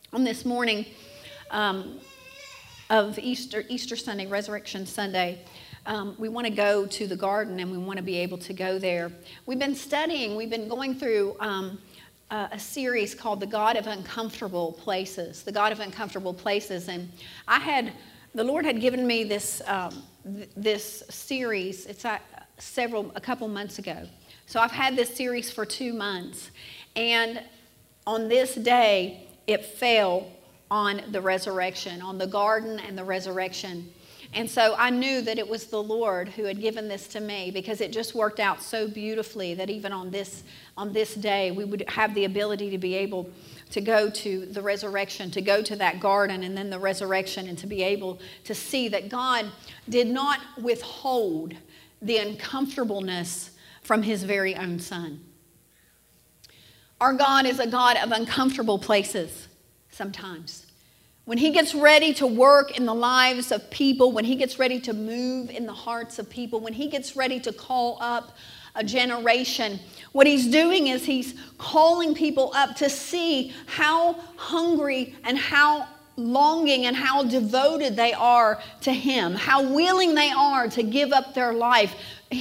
On this morning of Easter Sunday, Resurrection Sunday, we want to go to the garden and we want to be able to go there. We've been going through a series called The God of Uncomfortable Places. The God of Uncomfortable Places. And the Lord had given me this series. It's a couple months ago. So I've had this series for 2 months. And on this day, it fell on the resurrection, on the garden and the resurrection. And so I knew that it was the Lord who had given this to me, because it just worked out so beautifully that even on this day, we would have the ability to be able to go to the resurrection, to go to that garden and then the resurrection, and to be able to see that God did not withhold the uncomfortableness from His very own Son. Our God is a God of uncomfortable places sometimes. When He gets ready to work in the lives of people, when He gets ready to move in the hearts of people, when He gets ready to call up a generation, what He's doing is He's calling people up to see how hungry and how longing and how devoted they are to Him, how willing they are to give up their life.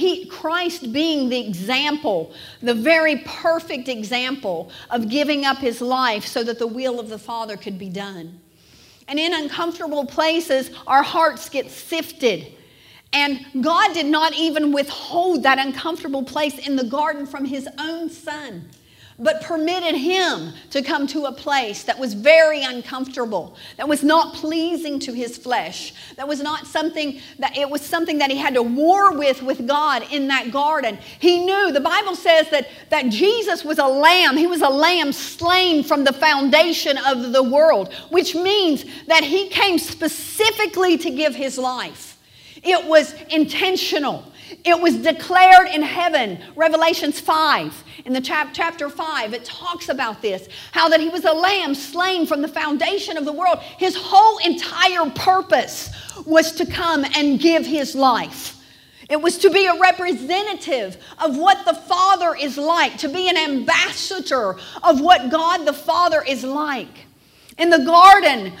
Christ being the example, the very perfect example of giving up His life so that the will of the Father could be done. And in uncomfortable places, our hearts get sifted. And God did not even withhold that uncomfortable place in the garden from His own Son, but permitted Him to come to a place that was very uncomfortable, that was not pleasing to His flesh, that was something that He had to war with God in that garden. He knew, the Bible says that Jesus was a lamb. He was a lamb slain from the foundation of the world, which means that He came specifically to give His life. It was intentional. It was declared in heaven. Revelations 5, in the chapter 5, it talks about this. How that He was a lamb slain from the foundation of the world. His whole entire purpose was to come and give His life. It was to be a representative of what the Father is like. To be an ambassador of what God the Father is like. In the garden,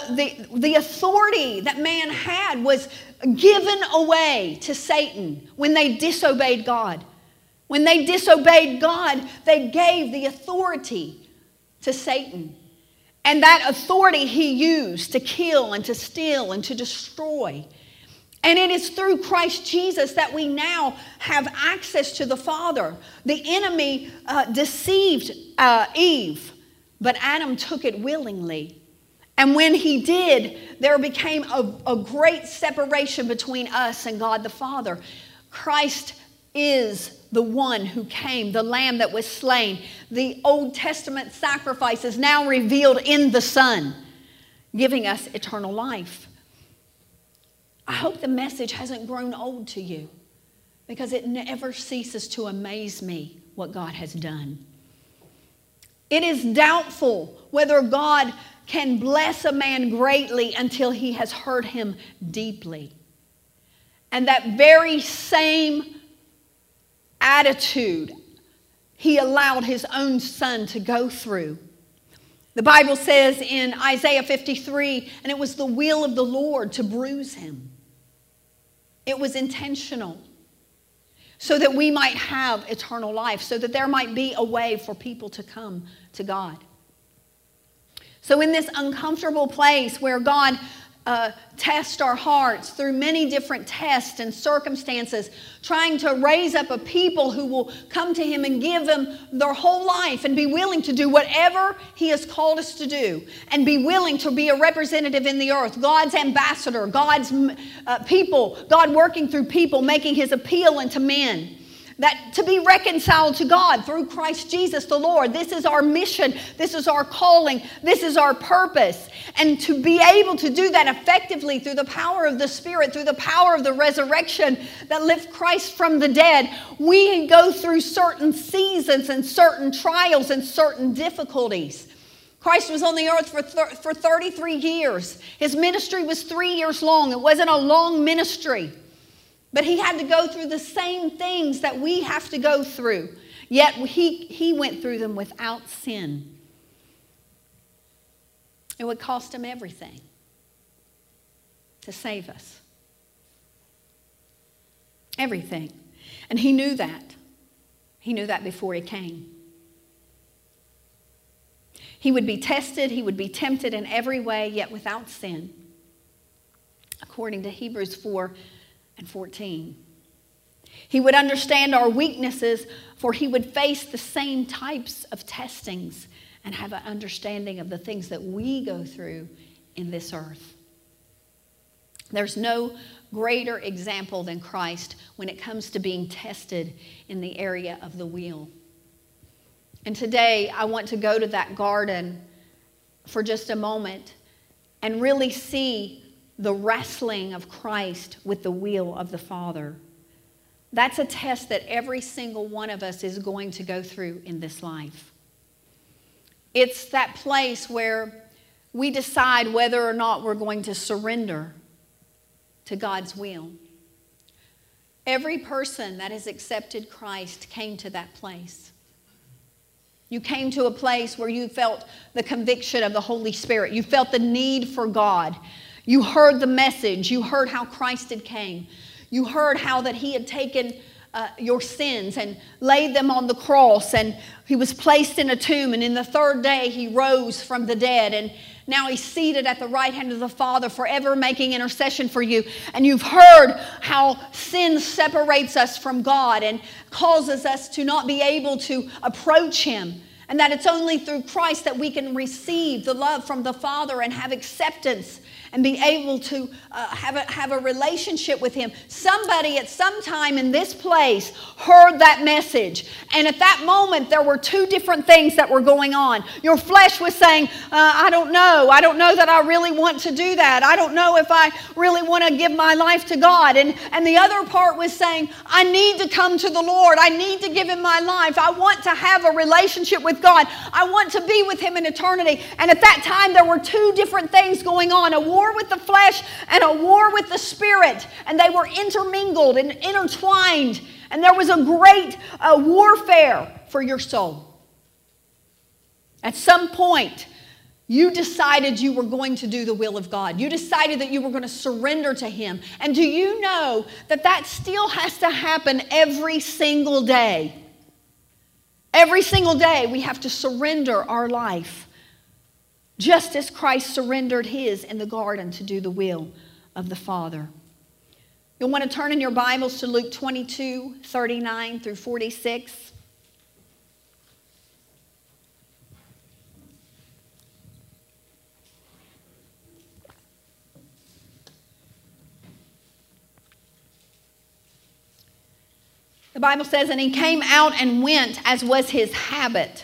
the authority that man had was given away to Satan when they disobeyed God. When they disobeyed God, they gave the authority to Satan. And that authority he used to kill and to steal and to destroy. And it is through Christ Jesus that we now have access to the Father. The enemy deceived Eve, but Adam took it willingly. And when he did, there became a great separation between us and God the Father. Christ is the one who came, the lamb that was slain. The Old Testament sacrifice is now revealed in the Son, giving us eternal life. I hope the message hasn't grown old to you, because it never ceases to amaze me what God has done. It is doubtful whether God can bless a man greatly until he has hurt him deeply. And that very same attitude He allowed His own Son to go through. The Bible says in Isaiah 53, and it was the will of the Lord to bruise Him. It was intentional, so that we might have eternal life, so that there might be a way for people to come to God. So in this uncomfortable place where God tests our hearts through many different tests and circumstances, trying to raise up a people who will come to Him and give Him their whole life and be willing to do whatever He has called us to do, and be willing to be a representative in the earth, God's ambassador, God's people, God working through people, making His appeal unto men. That to be reconciled to God through Christ Jesus the Lord. This is our mission. This is our calling. This is our purpose. And to be able to do that effectively through the power of the Spirit, through the power of the resurrection that lifts Christ from the dead, we go through certain seasons and certain trials and certain difficulties. Christ was on the earth for 33 years. His ministry was 3 years long. It wasn't a long ministry. But He had to go through the same things that we have to go through. Yet he went through them without sin. It would cost him everything to save us. Everything. And he knew that. He knew that before he came. He would be tested, he would be tempted in every way, yet without sin, according to Hebrews 4:14. He would understand our weaknesses, for he would face the same types of testings and have an understanding of the things that we go through in this earth. There's no greater example than Christ when it comes to being tested in the area of the will. And today, I want to go to that garden for just a moment and really see the wrestling of Christ with the will of the Father. That's a test that every single one of us is going to go through in this life. It's that place where we decide whether or not we're going to surrender to God's will. Every person that has accepted Christ came to that place. You came to a place where you felt the conviction of the Holy Spirit. You felt the need for God. You heard the message. You heard how Christ had came. You heard how that he had taken your sins and laid them on the cross, and he was placed in a tomb, and in the third day he rose from the dead, and now he's seated at the right hand of the Father, forever making intercession for you. And you've heard how sin separates us from God and causes us to not be able to approach him. And that it's only through Christ that we can receive the love from the Father and have acceptance and be able to have a relationship with him. Somebody at some time in this place heard that message. And at that moment, there were two different things that were going on. Your flesh was saying, I don't know. I don't know that I really want to do that. I don't know if I really want to give my life to God. And the other part was saying, I need to come to the Lord. I need to give him my life. I want to have a relationship with God. I want to be with him in eternity. And at that time, there were two different things going on. A war with the flesh and a war with the Spirit. And they were intermingled and intertwined. And there was a great warfare for your soul. At some point, you decided you were going to do the will of God. You decided that you were going to surrender to him. And do you know that that still has to happen every single day? Every single day we have to surrender our life, just as Christ surrendered his in the garden to do the will of the Father. You'll want to turn in your Bibles to Luke 22:39 through 46. The Bible says, and he came out and went as was his habit.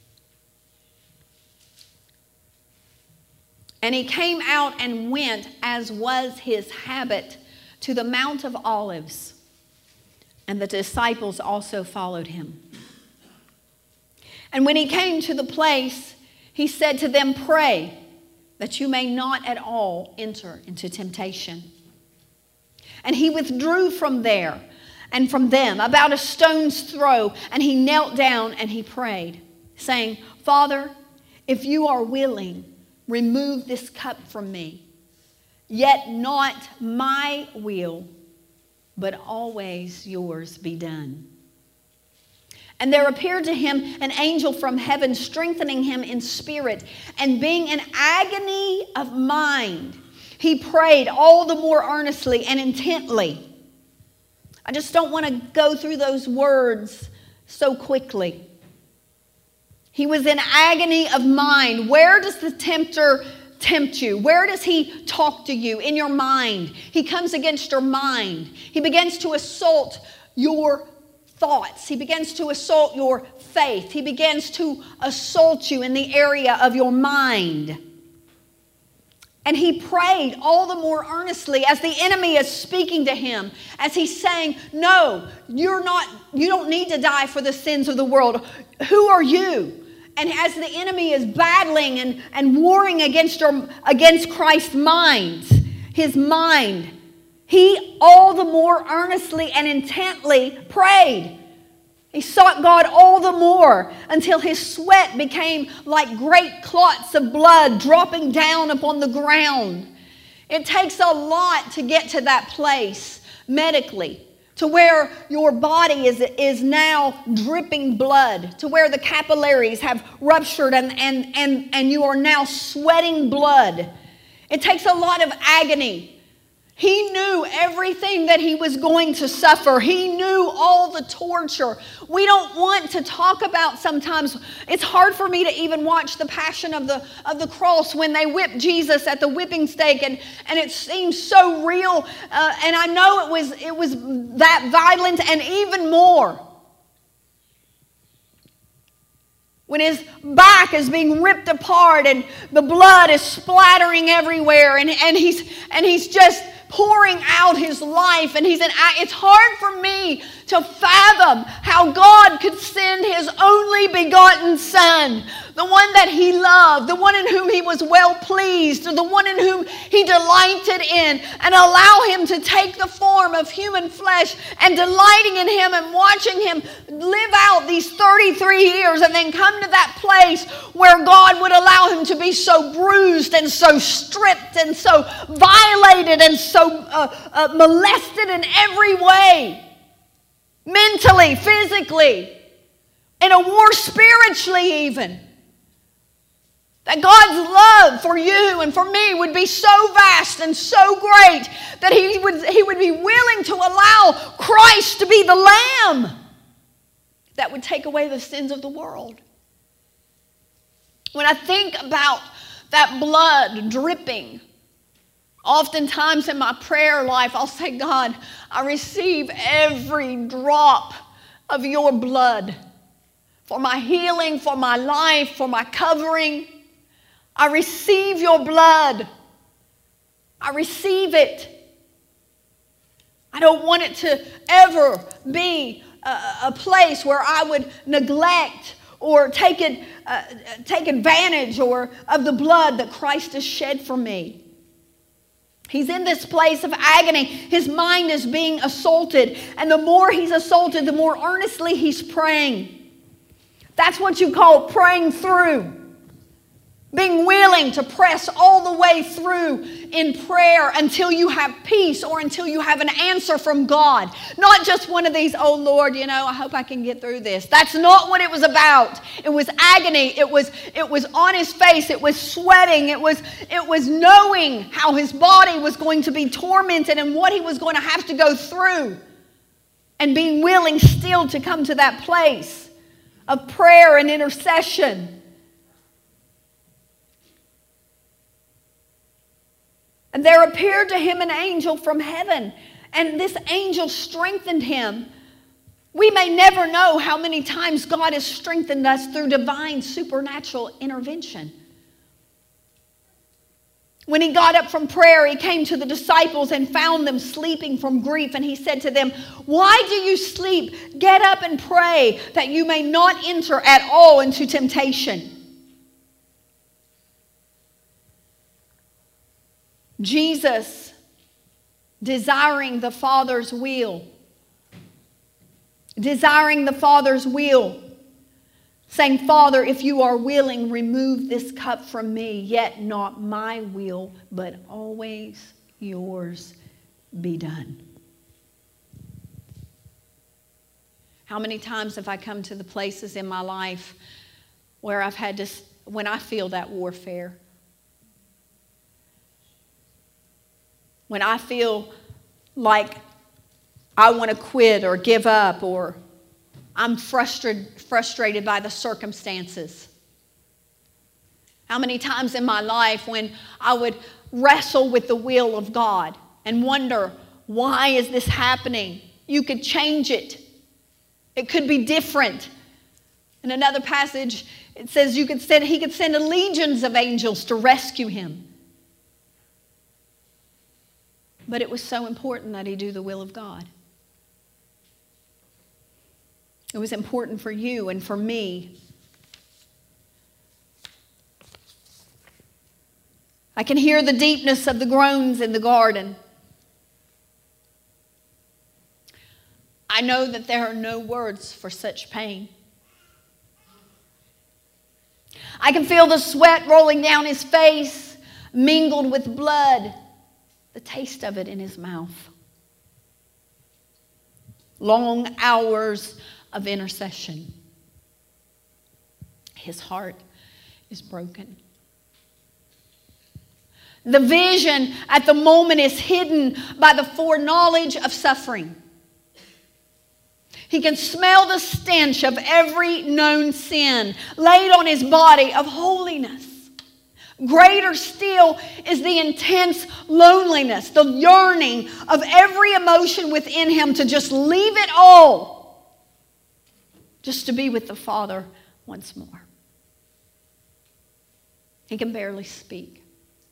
And he came out and went as was his habit to the Mount of Olives. And the disciples also followed him. And when he came to the place, he said to them, pray that you may not at all enter into temptation. And he withdrew from there and from them about a stone's throw, and he knelt down and he prayed, saying, Father, if you are willing, remove this cup from me. Yet not my will, but always yours be done. And there appeared to him an angel from heaven, strengthening him in spirit, and being in agony of mind, he prayed all the more earnestly and intently. I just don't want to go through those words so quickly. He was in agony of mind. Where does the tempter tempt you? Where does he talk to you? In your mind. He comes against your mind. He begins to assault your thoughts. He begins to assault your faith. He begins to assault you in the area of your mind. And he prayed all the more earnestly as the enemy is speaking to him, as he's saying, no, you don't need to die for the sins of the world. Who are you? And as the enemy is battling and warring against Christ's mind, his mind, he all the more earnestly and intently prayed. He sought God all the more until his sweat became like great clots of blood dropping down upon the ground. It takes a lot to get to that place medically, to where your body is now dripping blood, to where the capillaries have ruptured and you are now sweating blood. It takes a lot of agony. He knew everything that he was going to suffer. He knew all the torture. We don't want to talk about sometimes. It's hard for me to even watch the Passion of the Cross when they whipped Jesus at the whipping stake, and it seems so real. And I know it was that violent and even more. When his back is being ripped apart and the blood is splattering everywhere, and he's just pouring out his life, and it's hard for me to fathom how God could send his only begotten Son, the one that he loved, the one in whom he was well pleased, the one in whom he delighted in, and allow him to take the form of human flesh, and delighting in him and watching him live out these 33 years, and then come to that place where God would allow him to be so bruised and so stripped and so violated and so molested in every way, mentally, physically, in a war spiritually even. That God's love for you and for me would be so vast and so great that he would be willing to allow Christ to be the Lamb that would take away the sins of the world. When I think about that blood dripping, oftentimes in my prayer life, I'll say, God, I receive every drop of your blood for my healing, for my life, for my covering. I receive your blood. I receive it. I don't want it to ever be a place where I would neglect or take advantage of the blood that Christ has shed for me. He's in this place of agony. His mind is being assaulted. And the more he's assaulted, the more earnestly he's praying. That's what you call praying through. Being willing to press all the way through in prayer until you have peace or until you have an answer from God. Not just one of these, oh Lord, I hope I can get through this. That's not what it was about. It was agony. It was on his face. It was sweating. It was knowing how his body was going to be tormented and what he was going to have to go through. And being willing still to come to that place of prayer and intercession. And there appeared to him an angel from heaven, and this angel strengthened him. We may never know how many times God has strengthened us through divine supernatural intervention. When he got up from prayer, he came to the disciples and found them sleeping from grief, and he said to them, "Why do you sleep? Get up and pray that you may not enter at all into temptation." Jesus, desiring the Father's will, saying, "Father, if you are willing, remove this cup from me, yet not my will, but always yours be done." How many times have I come to the places in my life where when I feel that warfare, when I feel like I want to quit or give up, or I'm frustrated by the circumstances. How many times in my life when I would wrestle with the will of God and wonder, why is this happening? You could change it. It could be different. In another passage, it says he could send legions of angels to rescue him. But it was so important that he do the will of God. It was important for you and for me. I can hear the deepness of the groans in the garden. I I know that there are no words for such pain. I can feel the sweat rolling down his face, mingled with blood, the taste of it in his mouth. Long hours of intercession. His heart is broken. The vision at the moment is hidden by the foreknowledge of suffering. He can smell the stench of every known sin laid on his body of holiness. Greater still is the intense loneliness, the yearning of every emotion within him to just leave it all, just to be with the Father once more. He can barely speak.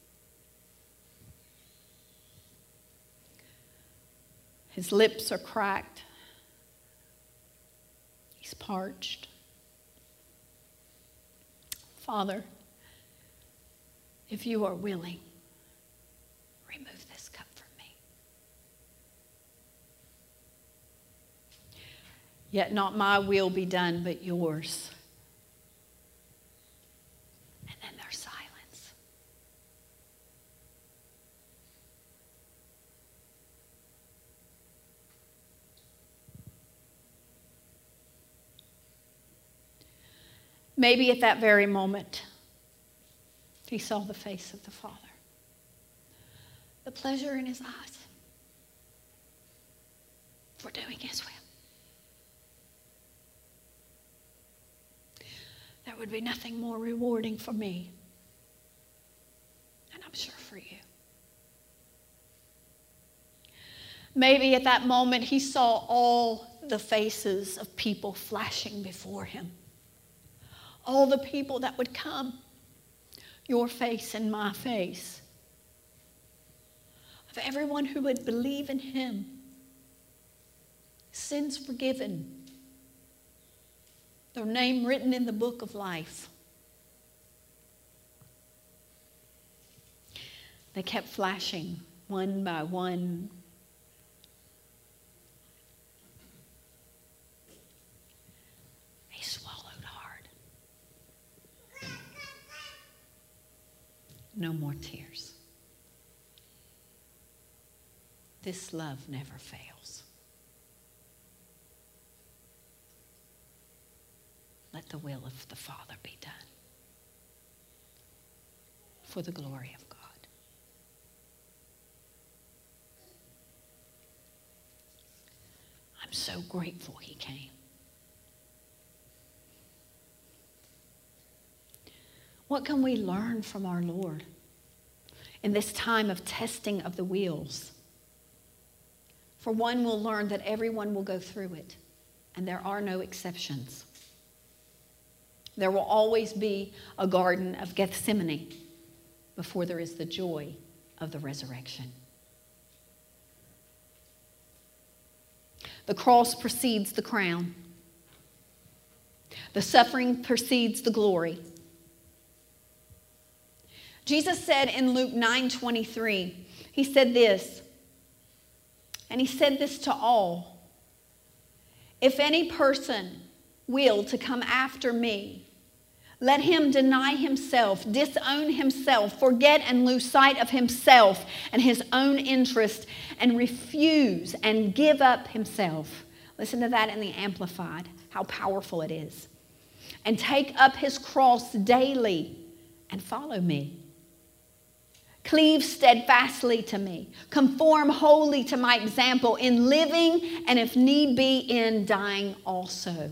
His lips are cracked. He's parched. Father, if you are willing, remove this cup from me. Yet not my will be done, but yours. And then there's silence. Maybe at that very moment, he saw the face of the Father, the pleasure in his eyes for doing his will. There would be nothing more rewarding for me, and I'm sure for you. Maybe at that moment he saw all the faces of people flashing before him. All the people that would come, your face and my face, of everyone who would believe in him, sins forgiven, their name written in the book of life. They kept flashing one by one. He swallowed hard. No more tears. This love never fails. Let the will of the Father be done for the glory of God. I'm so grateful he came. What can we learn from our Lord in this time of testing of the wheels? For one, we'll learn that everyone will go through it, and there are no exceptions. There will always be a Garden of Gethsemane before there is the joy of the resurrection. The cross precedes the crown. The suffering precedes the glory. Jesus said in Luke 9:23, he said this, and he said this to all: if any person will to come after me, let him deny himself, disown himself, forget and lose sight of himself and his own interest, and refuse and give up himself. Listen to that in the Amplified, how powerful it is. And take up his cross daily and follow me. Cleave steadfastly to me. Conform wholly to my example in living, and if need be, in dying also.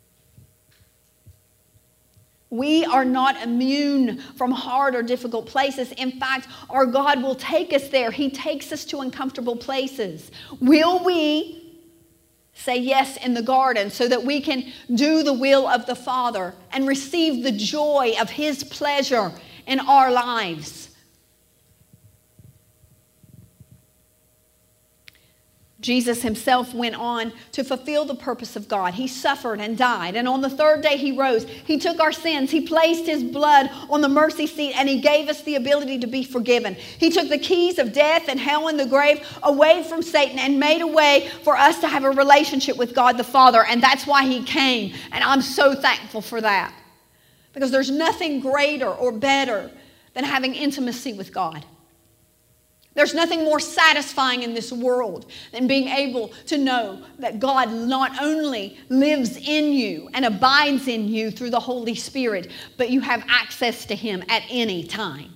We are not immune from hard or difficult places. In fact, our God will take us there. He takes us to uncomfortable places. Will we say yes in the garden so that we can do the will of the Father and receive the joy of his pleasure in our lives? Jesus himself went on to fulfill the purpose of God. He suffered and died, and on the third day he rose. He took our sins. He placed his blood on the mercy seat, and he gave us the ability to be forgiven. He took the keys of death and hell and the grave away from Satan and made a way for us to have a relationship with God the Father, and that's why he came, and I'm so thankful for that, because there's nothing greater or better than having intimacy with God. There's nothing more satisfying in this world than being able to know that God not only lives in you and abides in you through the Holy Spirit, but you have access to him at any time.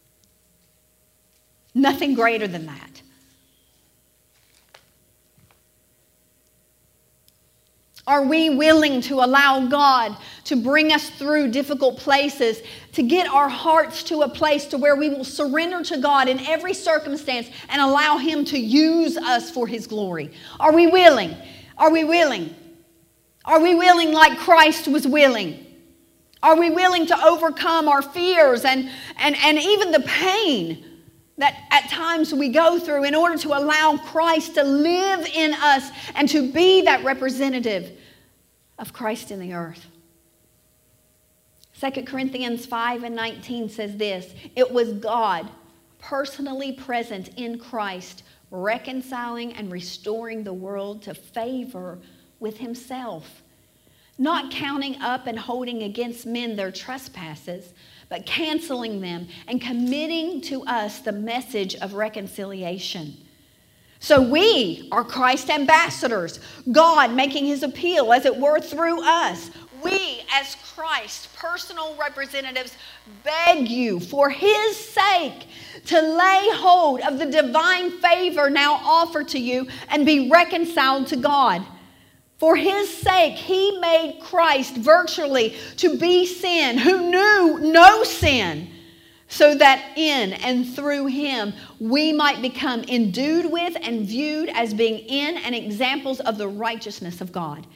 Nothing greater than that. Are we willing to allow God to bring us through difficult places, to get our hearts to a place to where we will surrender to God in every circumstance and allow him to use us for his glory? Are we willing? Are we willing? Are we willing like Christ was willing? Are we willing to overcome our fears and even the pain that at times we go through in order to allow Christ to live in us and to be that representative of Christ in the earth? 2 Corinthians 5:19 says this: it was God personally present in Christ, reconciling and restoring the world to favor with himself, not counting up and holding against men their trespasses, but canceling them and committing to us the message of reconciliation. So we are Christ's ambassadors, God making his appeal, as it were, through us. We, as Christ's personal representatives, beg you for his sake to lay hold of the divine favor now offered to you and be reconciled to God. For his sake, he made Christ virtually to be sin, who knew no sin, so that in and through him we might become endued with and viewed as being in and examples of the righteousness of God.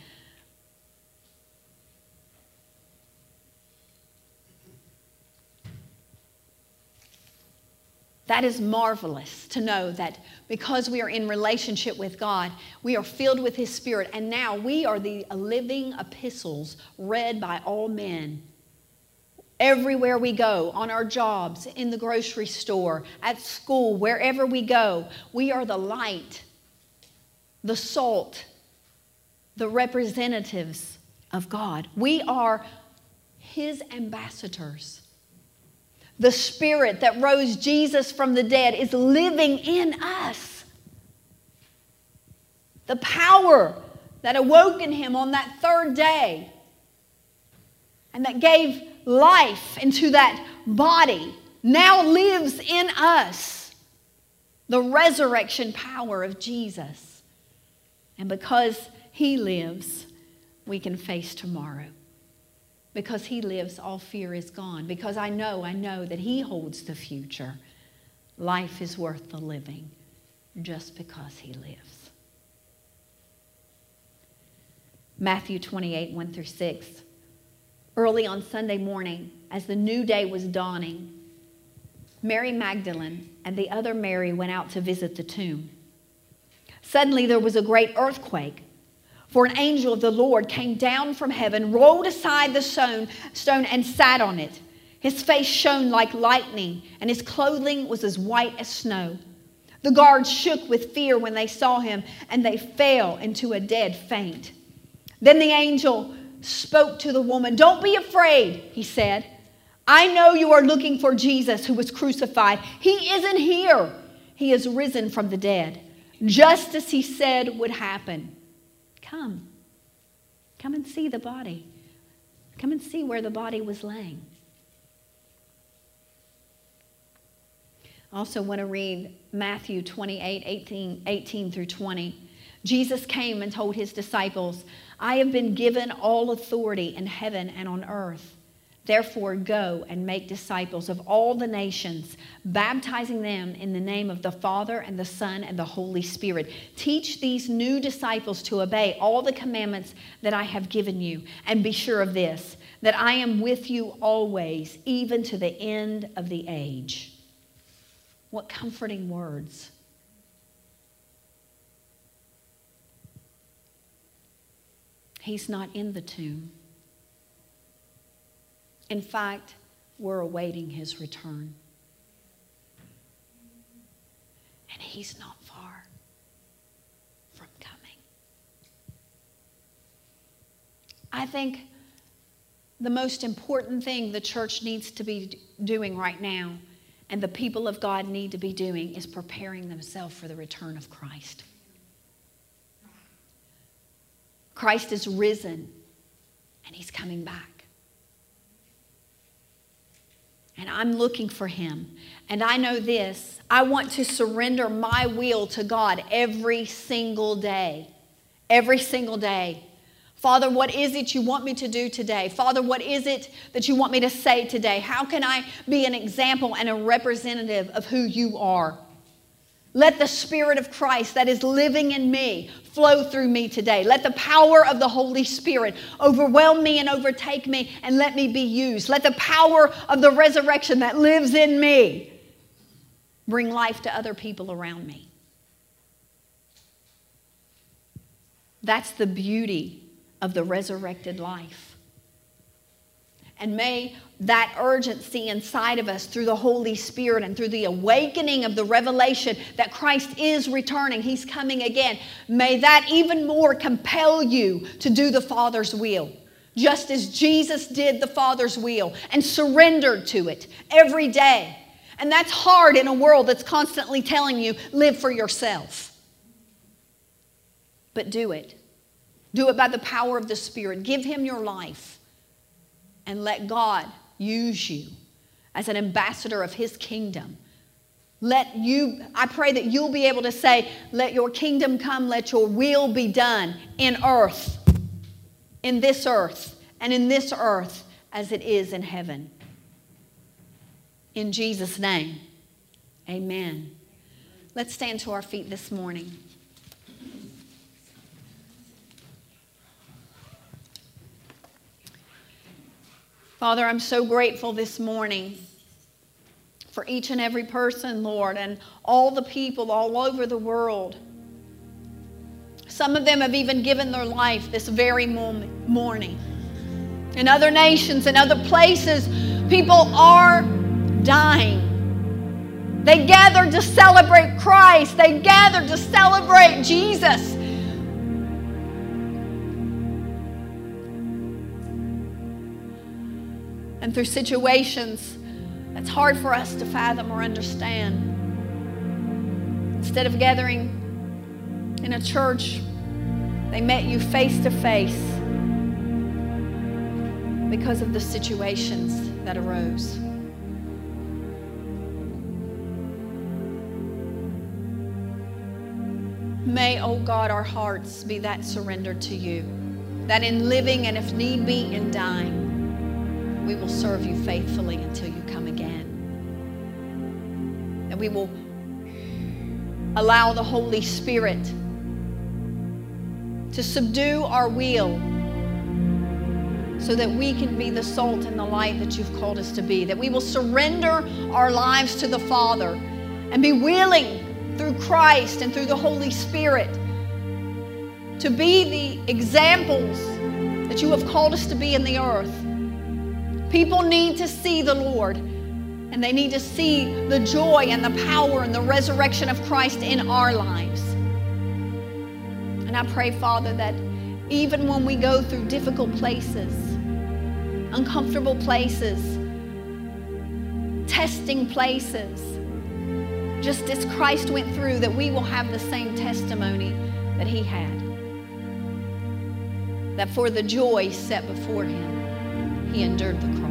That is marvelous to know that because we are in relationship with God, we are filled with his Spirit, and now we are the living epistles read by all men. Everywhere we go, on our jobs, in the grocery store, at school, wherever we go, we are the light, the salt, the representatives of God. We are his ambassadors. The Spirit that rose Jesus from the dead is living in us. The power that awoken him on that third day and that gave life into that body now lives in us. The resurrection power of Jesus. And because he lives, we can face tomorrow. Because he lives, all fear is gone. Because I know that he holds the future. Life is worth the living just because he lives. Matthew 28, 1-6. Early on Sunday morning, as the new day was dawning, Mary Magdalene and the other Mary went out to visit the tomb. Suddenly there was a great earthquake. For an angel of the Lord came down from heaven, rolled aside the stone, and sat on it. His face shone like lightning, and his clothing was as white as snow. The guards shook with fear when they saw him, and they fell into a dead faint. Then the angel spoke to the woman. "Don't be afraid," he said. "I know you are looking for Jesus who was crucified. He isn't here. He is risen from the dead, just as he said would happen. Come and see the body. Come and see where the body was laying." I also want to read Matthew 28, 18 through 20. Jesus came and told his disciples, "I have been given all authority in heaven and on earth. Therefore, go and make disciples of all the nations, baptizing them in the name of the Father and the Son and the Holy Spirit. Teach these new disciples to obey all the commandments that I have given you. And be sure of this, that I am with you always, even to the end of the age." What comforting words. He's not in the tomb. In fact, we're awaiting his return. And he's not far from coming. I think the most important thing the church needs to be doing right now, and the people of God need to be doing, is preparing themselves for the return of Christ. Christ is risen, and he's coming back. And I'm looking for him. And I know this: I want to surrender my will to God every single day. Every single day. Father, what is it you want me to do today? Father, what is it that you want me to say today? How can I be an example and a representative of who you are? Let the Spirit of Christ that is living in me flow through me today. Let the power of the Holy Spirit overwhelm me and overtake me, and let me be used. Let the power of the resurrection that lives in me bring life to other people around me. That's the beauty of the resurrected life. And may that urgency inside of us through the Holy Spirit and through the awakening of the revelation that Christ is returning, he's coming again, may that even more compel you to do the Father's will, just as Jesus did the Father's will and surrendered to it every day. And that's hard in a world that's constantly telling you, live for yourself. But do it. Do it by the power of the Spirit. Give him your life and let God use you as an ambassador of his kingdom. I pray that you'll be able to say, let your kingdom come, let your will be done in earth, in this earth, and in this earth as it is in heaven. In Jesus' name, amen. Let's stand to our feet this morning. Father, I'm so grateful this morning for each and every person, Lord, and all the people all over the world. Some of them have even given their life this very morning. In other nations, in other places, people are dying. They gathered to celebrate Christ. They gathered to celebrate Jesus. And through situations that's hard for us to fathom or understand, instead of gathering in a church, they met you face to face because of the situations that arose. May, oh God, our hearts be that surrendered to you, that in living and if need be in dying, we will serve you faithfully until you come again. And we will allow the Holy Spirit to subdue our will so that we can be the salt and the light that you've called us to be. That we will surrender our lives to the Father and be willing through Christ and through the Holy Spirit to be the examples that you have called us to be in the earth. People need to see the Lord, and they need to see the joy and the power and the resurrection of Christ in our lives. And I pray, Father, that even when we go through difficult places, uncomfortable places, testing places, just as Christ went through, that we will have the same testimony that he had. That for the joy set before him, he endured the cross.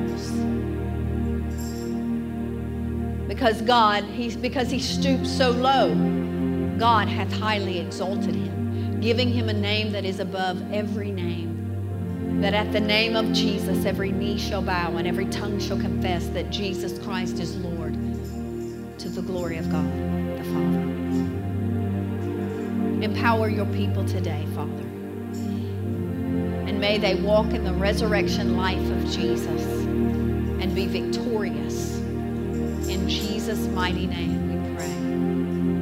Because he stooped so low, God hath highly exalted him, giving him a name that is above every name. That at the name of Jesus, every knee shall bow and every tongue shall confess that Jesus Christ is Lord, to the glory of God the Father. Empower your people today, Father. And may they walk in the resurrection life of Jesus and be victorious. In Jesus' mighty name we pray.